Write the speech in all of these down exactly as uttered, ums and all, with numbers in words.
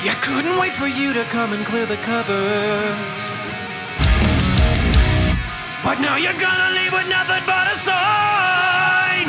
I couldn't wait for you to come and clear the cupboards, but now you're gonna leave with nothing but a sign.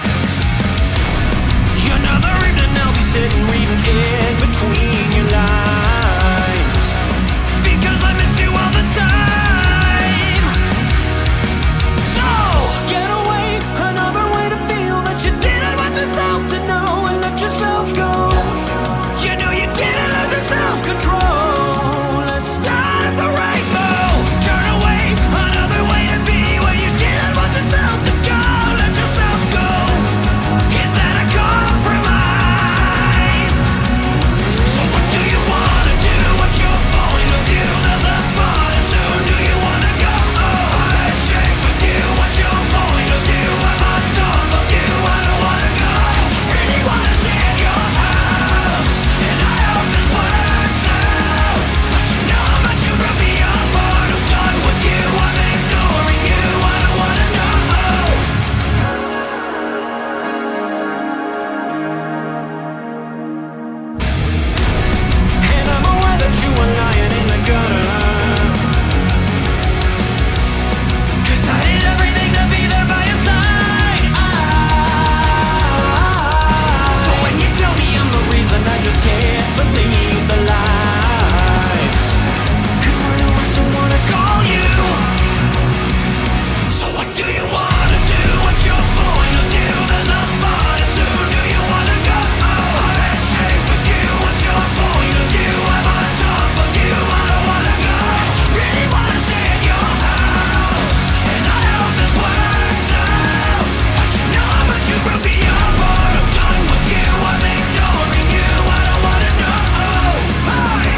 Another evening I'll be sitting reading in between your lines, because I miss you all the time. So get away, another way to feel that you didn't want yourself to know and let yourself go. You know you didn't lose your self-control. Let's start at the rainbow. Turn away, another way to be where you didn't want yourself to go. Let yourself go. Is that a compromise? So what do you wanna do? What you're falling to do? There's a party soon. Do you wanna go? Oh, handshake with you. What you're falling to do? I'm on top of you. I don't wanna go. 'Cause I really wanna stay in your house, and I hope this works out. But you know how much you broke me apart. I'm done with you. I'm ignoring you. I don't wanna know. And I'm aware that you were lying in the gutter, 'cause I did everything to be there by your side. Ah, so when you tell me I'm the reason, I just can't believe the lies. And where do I still wanna call you? So what do you wanna do? What you're going to do? There's a party soon. Do you wanna go? Oh, handshake with you. What you're going to do? I'm on top of you. I don't wanna go. 'Cause I really wanna stay in your house, and I hope this works out. But you know how much you broke me apart. I'm done with you. I'm ignoring you. I don't wanna know. Hey.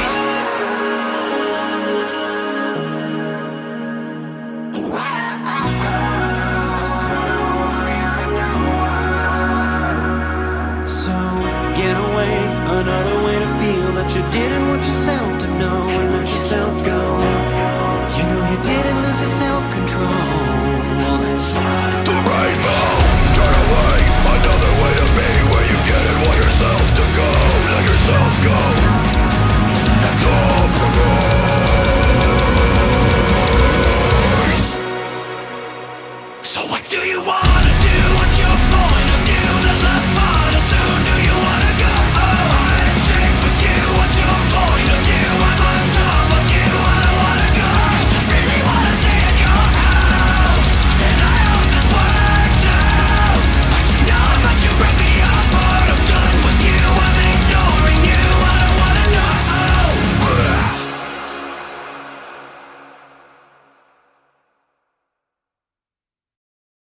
So get away, another way to feel that you didn't want yourself to know and let yourself go. You know you didn't lose your self-control. Let's start at the rainbow. Turn away, another way to be where you didn't want yourself to go.